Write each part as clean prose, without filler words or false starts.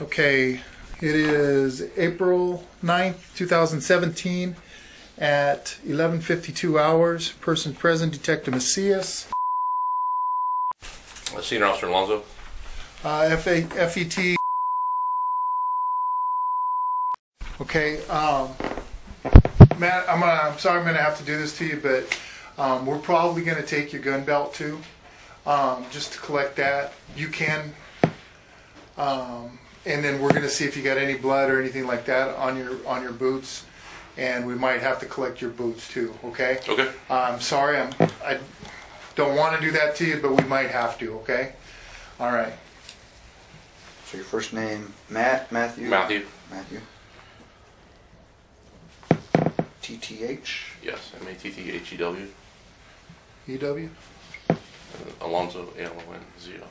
Okay, it is April 9th, 2017 at 11:52 hours. Person present, Detective Macias. Senior Officer Alonzo. FET. Okay, Matt, I'm sorry I'm going to have to do this to you, but we're probably going to take your gun belt too, just to collect that. You can, and then we're going to see if you got any blood or anything like that on your boots, and we might have to collect your boots too. Okay. Okay. I'm sorry, I don't want to do that to you, but we might have to. Okay. All right. So your first name, Matthew? Matthew. TTH? Yes, MATTHEW. EW. Alonzo, ALONZO.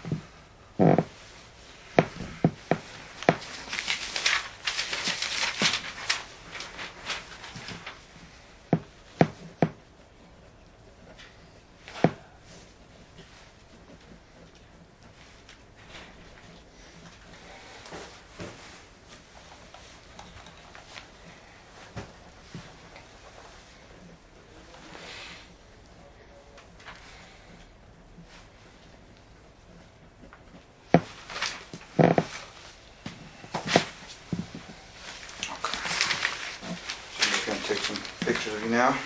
Take some pictures of you now.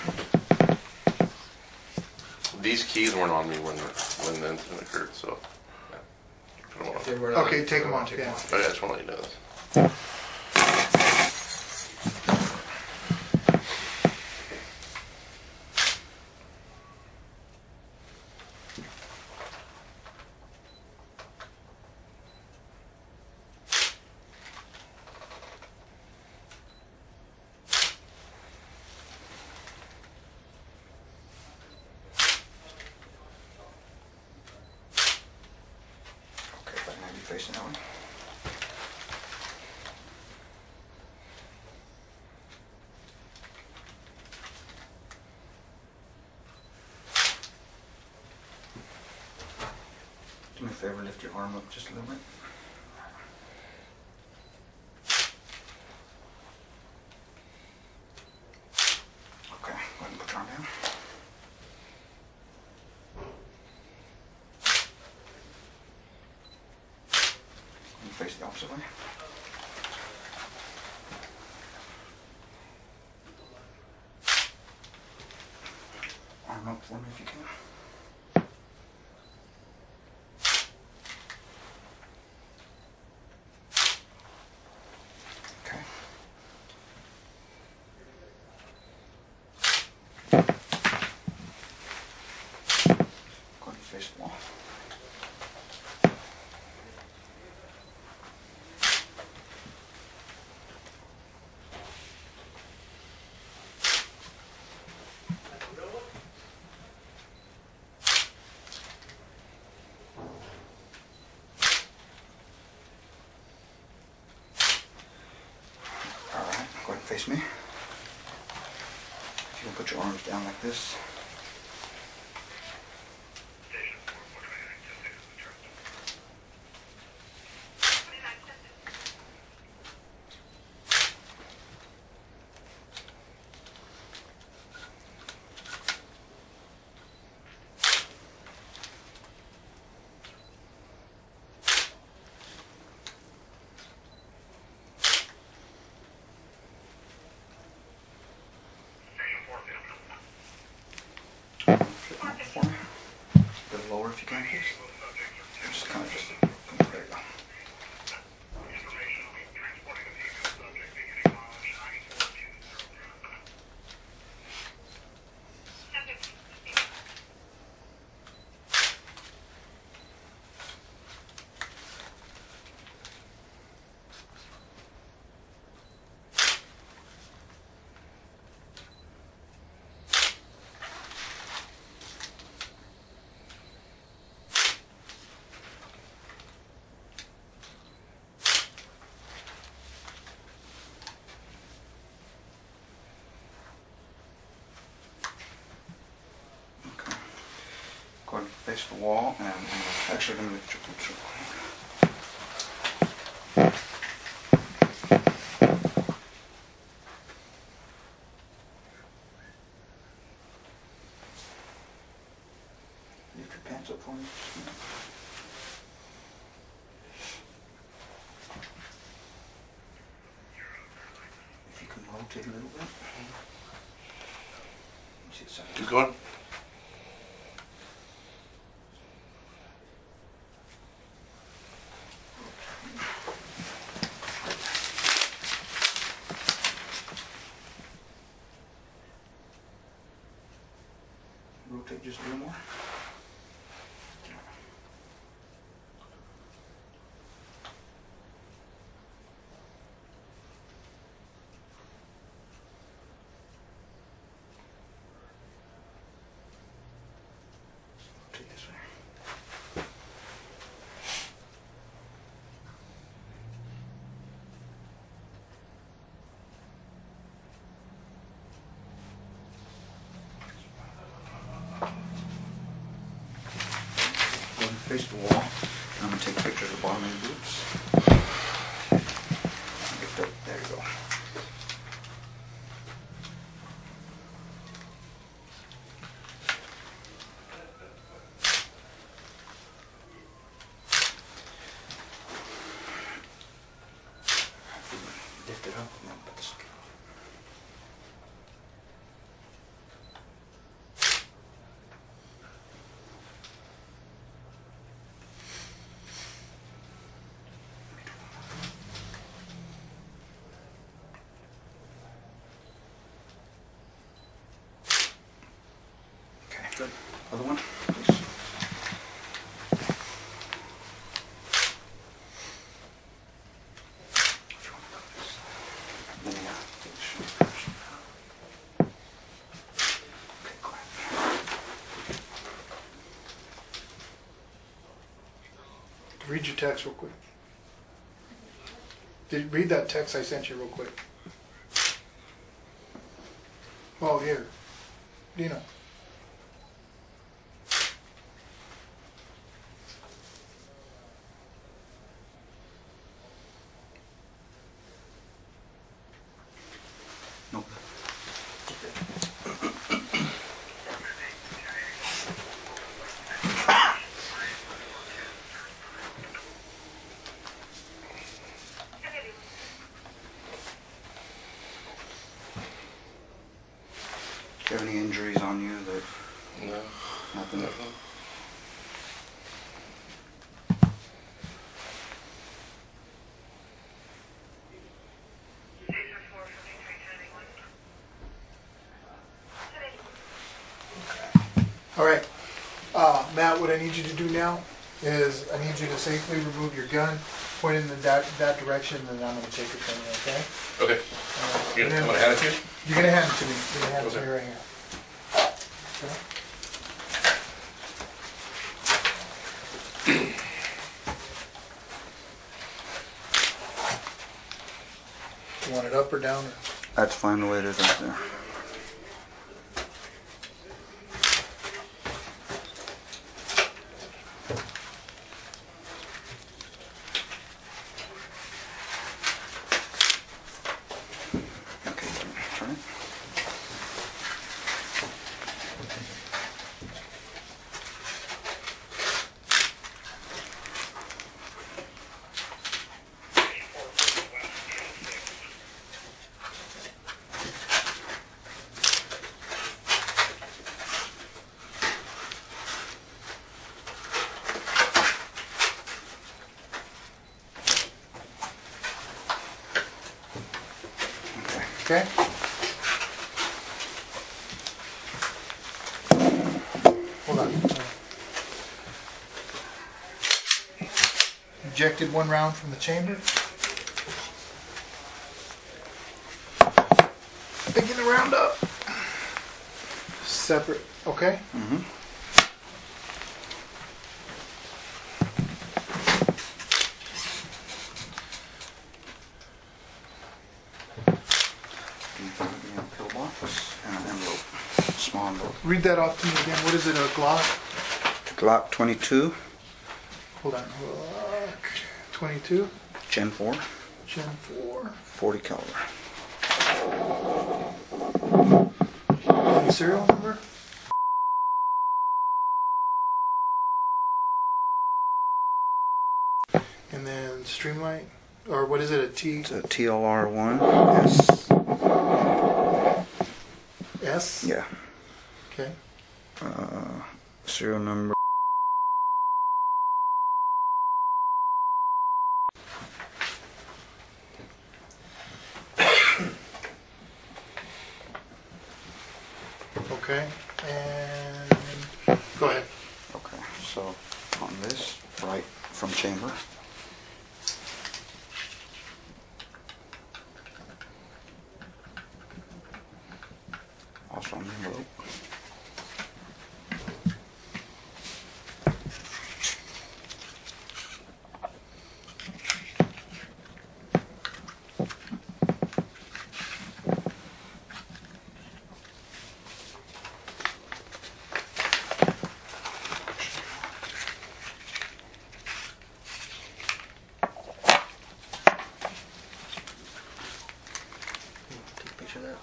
These keys weren't on me when the incident occurred, so. Put them on. If they were not, Okay, take them off. Yeah. Oh, yeah, I just want to let you know this. Facing that one. Do me a favor, lift your arm up just a little bit. Okay, go ahead and put your arm down. Face the opposite way. Arm up for me if you can. Okay. Go ahead and face the wall. Go ahead and face me. You can put your arms down like this. For me. A bit lower if you can, please. Just kind of there you go. Go ahead and face the wall, and I'm actually going to lift your boots real quick. rotate a little bit. See the side. Keep going. Rotate just a little more. Rotate this way. Go and face the wall. And I'm going to take a picture of the bottom of your boots. There you go. Lift it up and then put this. Okay, good. Other one, please. If you want to go this side. Then you gotta take the shoe first. Okay, go ahead. Read your text real quick. Read that text I sent you real quick. Oh, here. Dino. Nope. Do you have any injuries on you that No. nothing? Nothing. All right. Matt, what I need you to do now is I need you to safely remove your gun, point it in that direction, and I'm going to take it from you, okay? Okay. And I'm then gonna hand it to you. you're going to hand it to me. You're going to hand it to Okay. me right here. Okay? You want it up or down? Or? That's fine the way it is right there. Okay, turn it. Okay? Hold on. Ejected one round from the chamber. Picking the round up. Separate. Okay? Mm-hmm. Pill box and an envelope. Small envelope. Read that off to me again. What is it? A Glock? Glock 22, Hold on. Glock 22. Gen 4, Gen 4. 40 caliber. And serial number? And then Streamlight? Or what is it? A T? It's a TLR1 S S? Yeah. Okay. Serial number. Okay. And go ahead. Okay, so on this, right from chamber. Also on the envelope. Take a picture of that.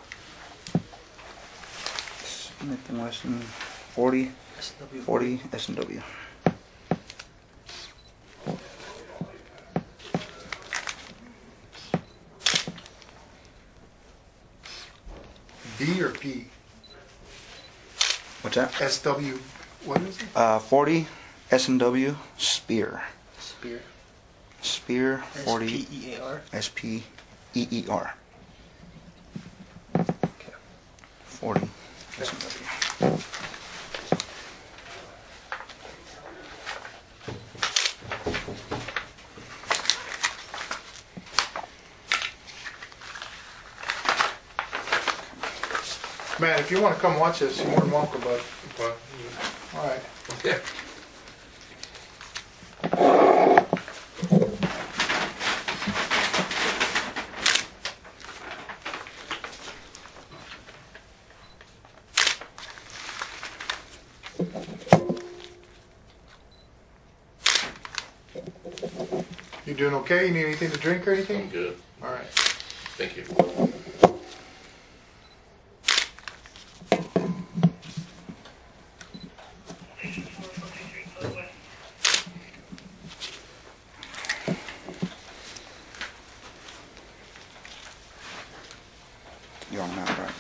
Smith and Wesson 40, SW 40 S&W. B or P? What's that? SW. What is it? 40 S&W Spear. Spear. Spear 40 SPEAR. SPEER. Okay. 40 S&W. Man, if you want to come watch this, you're more than welcome, but all right. Yeah. You doing okay? You need anything to drink or I'm anything? good. All right. Thank you. You're on that, right?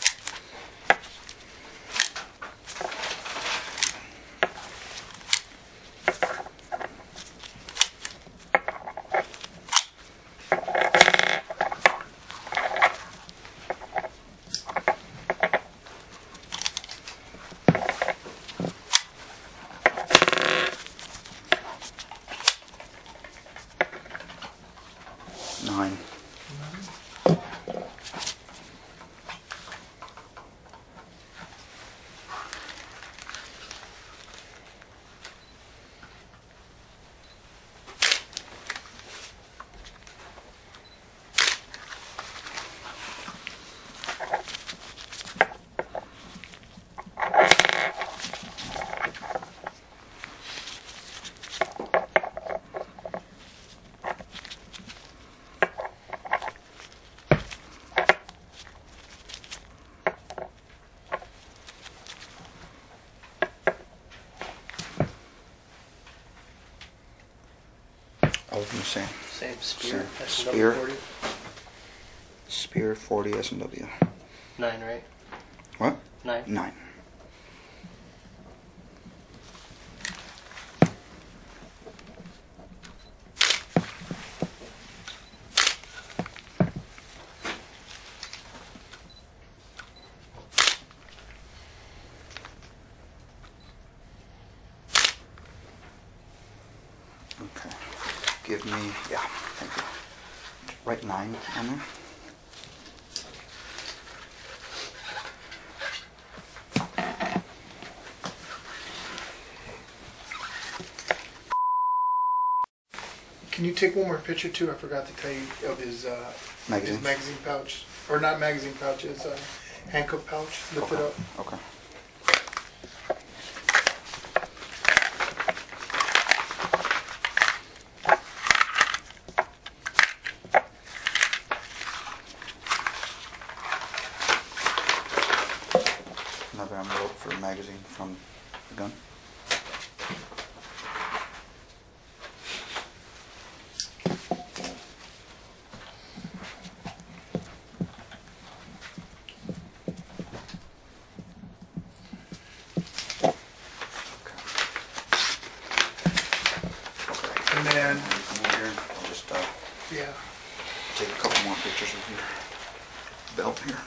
Nine. All of them the same. Same spear. Same. SW Spear. 40. Spear 40 S&W. 9, right? What? 9. 9. Okay. Give me, yeah, thank you. Write 9 on there. Can you take one more picture too? I forgot to tell you of his Magazine. his magazine pouch, or not magazine pouch, his handcuff pouch. Lift it up. Okay. Another envelope for a magazine from the gun. Yeah. Take a couple more pictures of your belt here.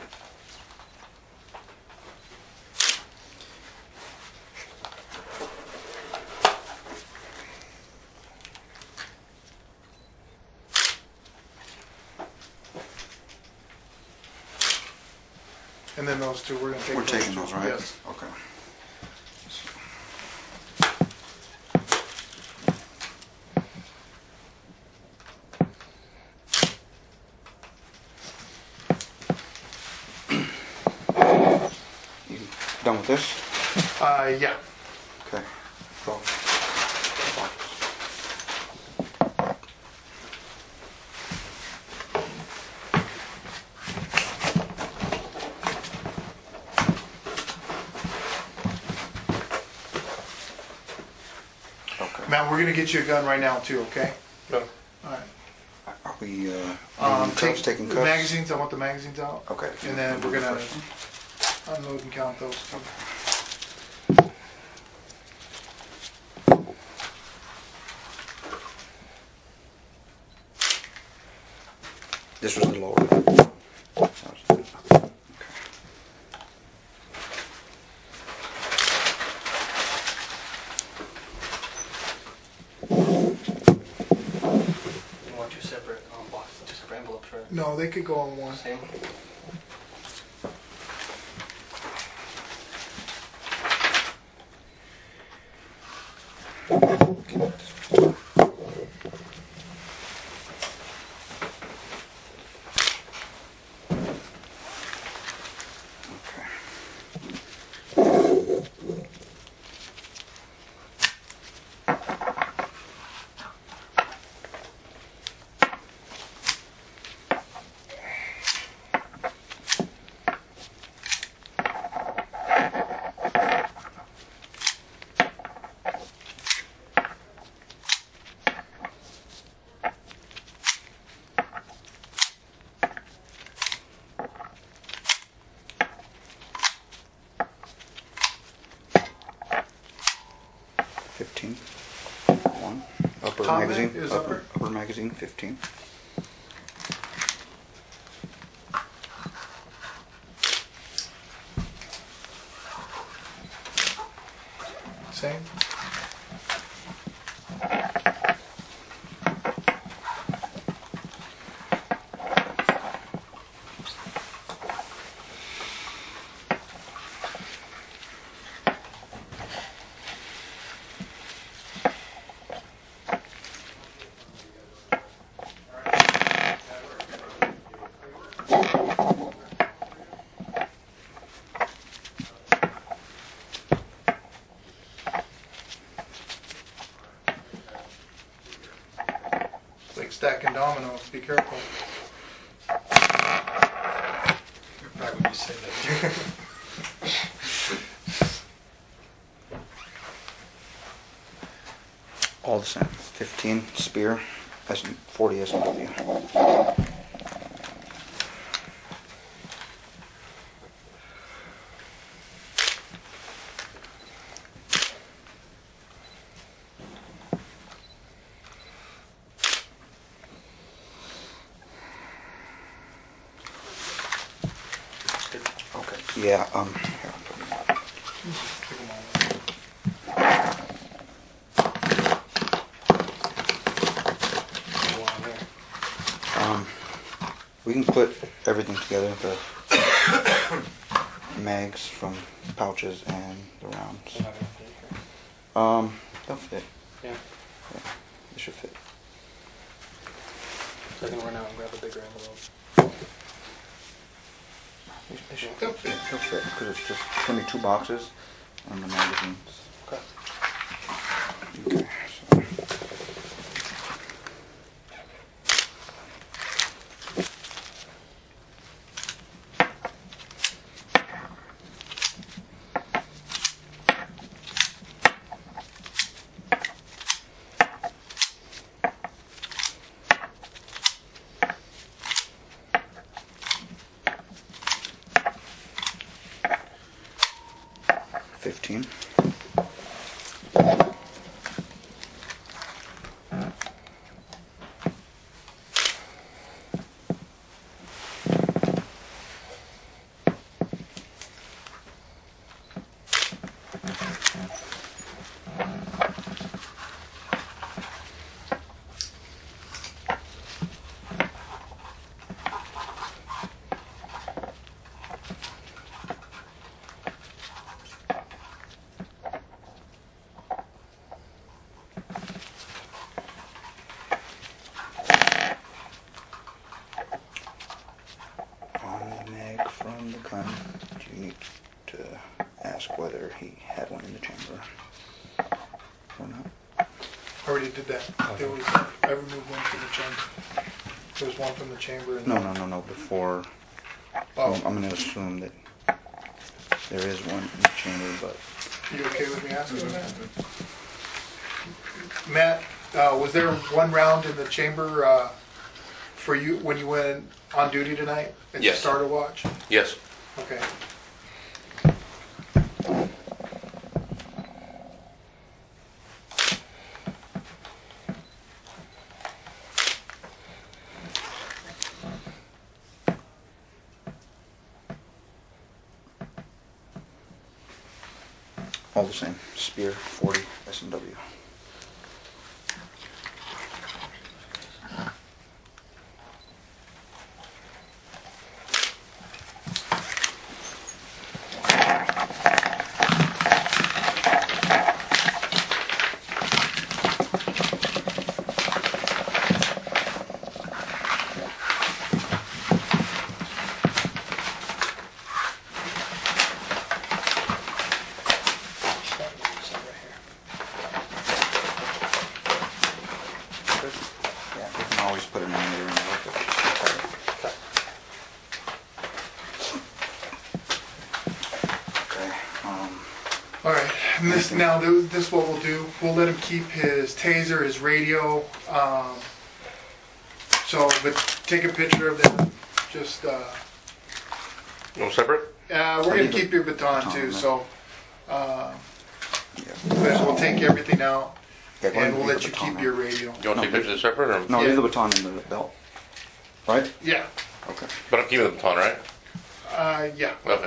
And then those two, we're gonna take We're taking those, right? Yes. Okay. You done with this? Yeah. Okay. Go. Box. Okay. Matt, we're gonna get you a gun right now too, okay? No. Alright. Are we leaving Take cups, taking the cups? magazines, I want the magazines out. Okay. And then We'll we're do the gonna first one. unload and count those two. This was the lower. Okay. You want two separate boxes, two separate envelopes, right? No, they could go on one. Same. Okay. One. Upper Top magazine. mag is upper? Upper magazine, 15. Same? It's like stacking dominoes, be careful. Right when you say that. All the same. 15 spear, 40 SW. Okay. Yeah. Here, I'll put them on. Take 'em all. Go on there. We can put everything together, the mags from pouches and the rounds. They're not gonna fit here. They'll fit. Yeah. They should fit. So I can run out and grab a bigger envelope. They should They'll fit. They'll fit because it's just gonna be 2 boxes and the magazines. Okay. Okay. So. $15. whether he had one in the chamber or not. I already did that. There was, I removed one from the chamber. There was one from the chamber. And No. Before, Oh, I'm going to assume that there is one in the chamber, but you okay with me asking that? Matt, was there one round in the chamber for you when you went on duty tonight at Yes. the starter watch? Yes. Okay. all the same. Spear 40 S&W. Yeah, we can always put an emulator in there. Okay. All right. And this now, this is what we'll do. We'll let him keep his taser, his radio. So, but take a picture of them. Just No separate? we're gonna keep your baton too. Baton, So, Yeah. but we'll take everything out, Yeah, go ahead and we'll leave let the you baton keep on. your radio. You want to No, take pictures separate or? No, Yeah. leave the baton in the belt. Right? Yeah. Okay. But I'm keeping the baton, right? Yeah. Okay.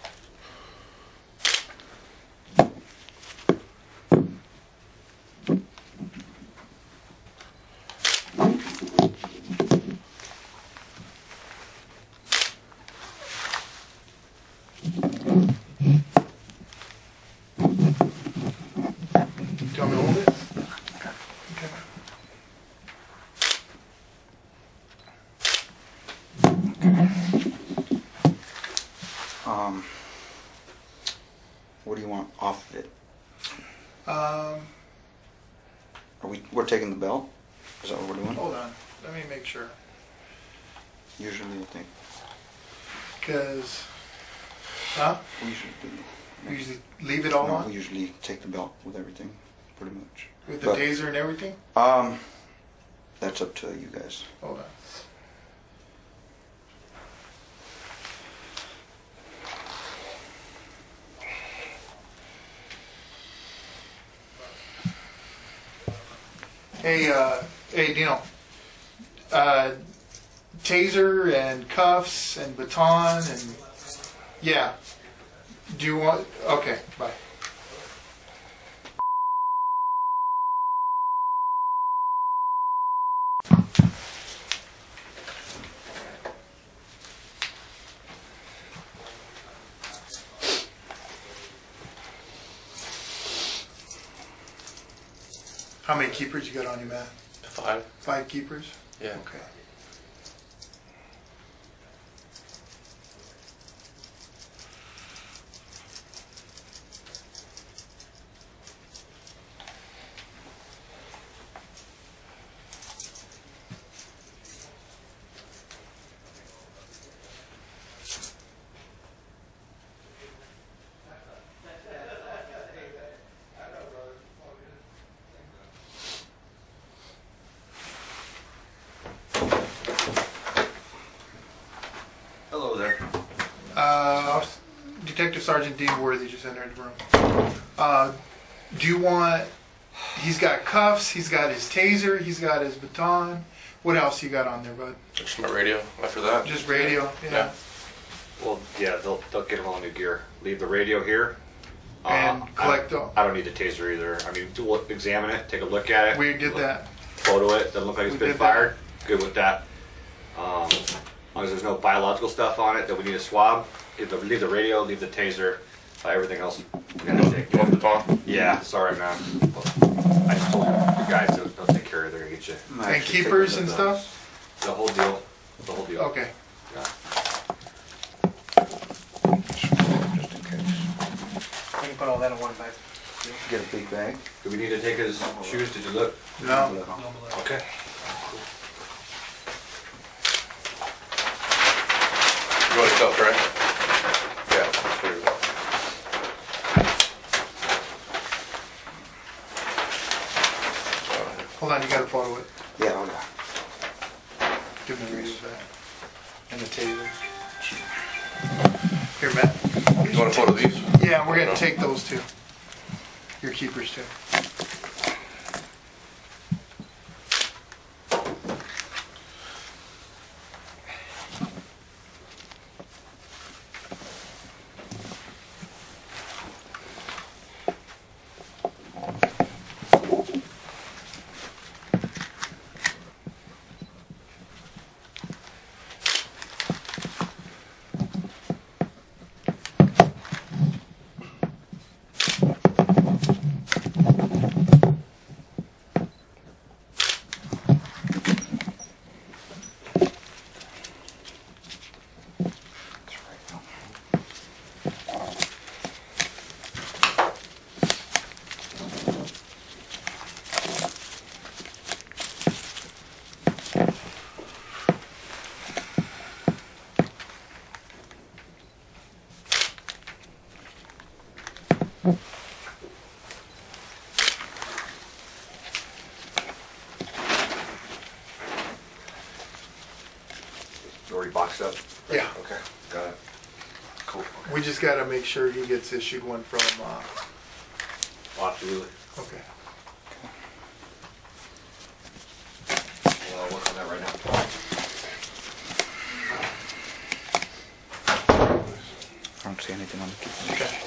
Do you want me to hold it? Okay. What do you want off of it? Um, We're taking the belt? Is that what we're doing? hold on. Let me make sure. Usually I think Cause, huh? we usually do. We usually leave it all No, on we usually take the belt with everything, pretty much. with the But, taser and everything. that's up to you guys. Hold on. Hey, Dino. Taser and cuffs and baton and yeah. Do you want? Okay, bye. How many keepers you got on you, Matt? 5? 5 keepers? Yeah. Okay. Hello there. Detective Sergeant Dean Worthy just entered the room. Do you want? He's got cuffs. He's got his taser. He's got his baton. What else you got on there, bud? Just my radio after that. Just radio. Yeah. Yeah. Well, yeah, they'll get them all new gear. Leave the radio here. And collect the. I don't need the taser either. I mean, examine it, take a look at it. We did that. Photo it. Doesn't look like it's We been did that. fired. Good with that. As long as there's no biological stuff on it that we need to swab. Leave the radio. Leave the taser. Everything else. We gotta take. You want the baton? Yeah. Sorry, man. I just told the guys they'll take care of it. They're gonna get you I'm gonna And actually take keepers the- and stuff. the whole deal. The whole deal. Okay. Yeah. Just in case. put all that in one bag. Get a big bag. Do we need to take his shoes? Did you look? No. Okay. You want stuff, right? Yeah. There you go. Hold on, you gotta photo it. Yeah, oh yeah. Give me the radio back. And the taser. Here, Matt. You want a photo of these? Yeah, we're gonna take those too. Your keepers too. You already boxed up? Yeah. Okay, got it. Cool. Okay. We just gotta make sure he gets issued one from, Absolutely. okay. Well, I'll work on that right now. I don't see anything on the keeper. Okay.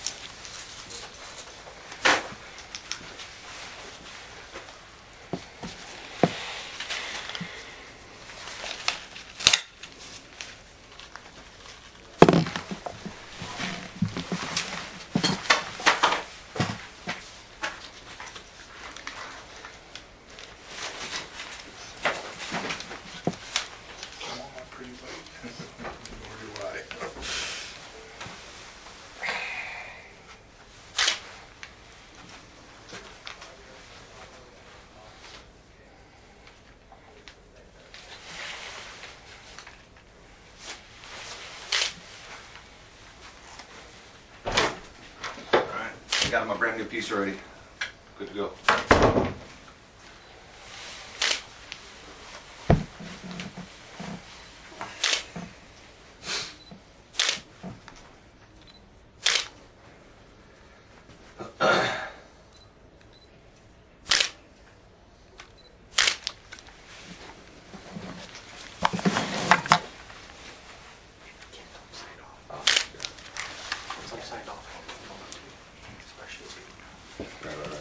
Alright, got him a brand new piece already. Good to go. It's like signed off. Especially. Right.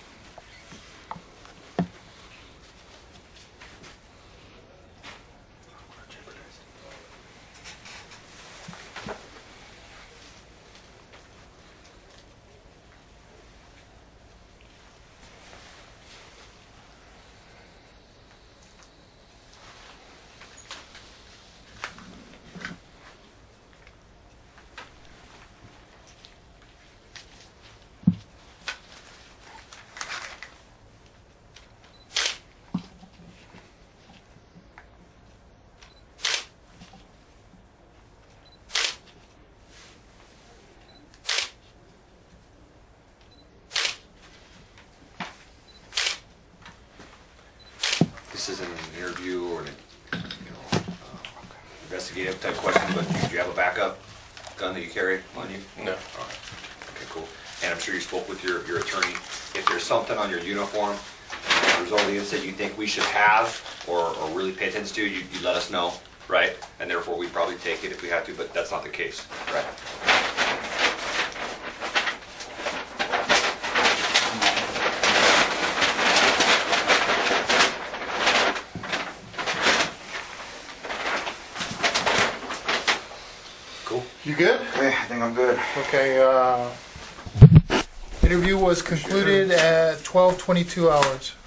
This isn't an interview or an, investigative type question, but do you have a backup gun that you carry on you? No. All right. Okay, cool. And I'm sure you spoke with your attorney. If there's something on your uniform, as a result of the incident you think we should have or really pay attention to, you let us know, right? And therefore we'd probably take it if we had to, but that's not the case, right? Cool. You good? Okay, I think I'm good. Okay, interview was concluded at 12:22 hours.